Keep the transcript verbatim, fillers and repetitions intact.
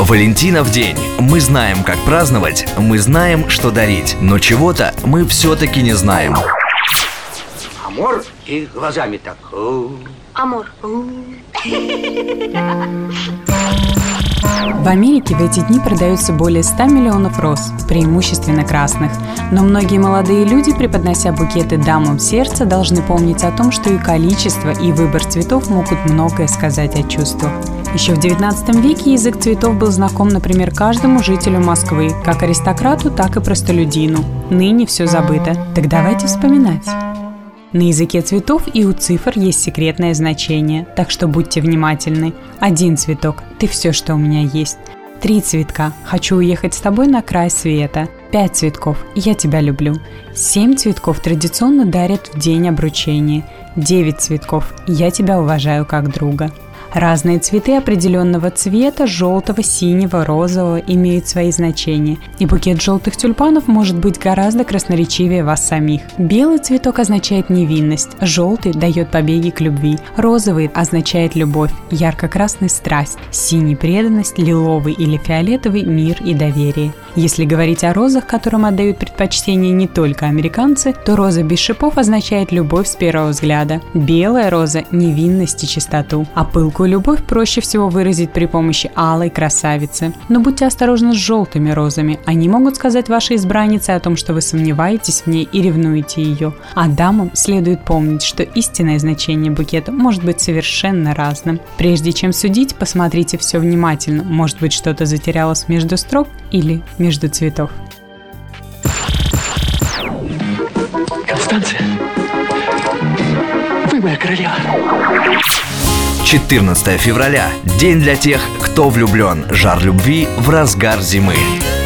Валентинов день. Мы знаем, как праздновать, мы знаем, что дарить, но чего-то мы все-таки не знаем. Амор и глазами так. Амор. В Америке в эти дни продается более ста миллионов роз, преимущественно красных. Но многие молодые люди, преподнося букеты дамам сердца, должны помнить о том, что и количество, и выбор цветов могут многое сказать о чувствах. Еще в девятнадцатом веке язык цветов был знаком, например, каждому жителю Москвы, как аристократу, так и простолюдину. Ныне все забыто. Так давайте вспоминать. На языке цветов и у цифр есть секретное значение, так что будьте внимательны. Один цветок – ты все, что у меня есть. Три цветка – хочу уехать с тобой на край света. Пять цветков – я тебя люблю. Семь цветков традиционно дарят в день обручения. Девять цветков – я тебя уважаю как друга. Разные цветы определенного цвета, желтого, синего, розового, имеют свои значения, и букет желтых тюльпанов может быть гораздо красноречивее вас самих. Белый цветок означает невинность, желтый дает побеги к любви, розовый означает любовь, ярко-красный – страсть, синий – преданность, лиловый или фиолетовый – мир и доверие. Если говорить о розах, которым отдают предпочтение не только американцы, то роза без шипов означает любовь с первого взгляда, белая роза – невинность и чистоту, а пылкую любовь проще всего выразить при помощи алой красавицы. Но будьте осторожны с желтыми розами. Они могут сказать вашей избраннице о том, что вы сомневаетесь в ней и ревнуете ее. А дамам следует помнить, что истинное значение букета может быть совершенно разным. Прежде чем судить, посмотрите все внимательно. Может быть, что-то затерялось между строк или между цветов. Констанция, вы моя королева. четырнадцатое февраля. День для тех, кто влюблен. Жар любви в разгар зимы.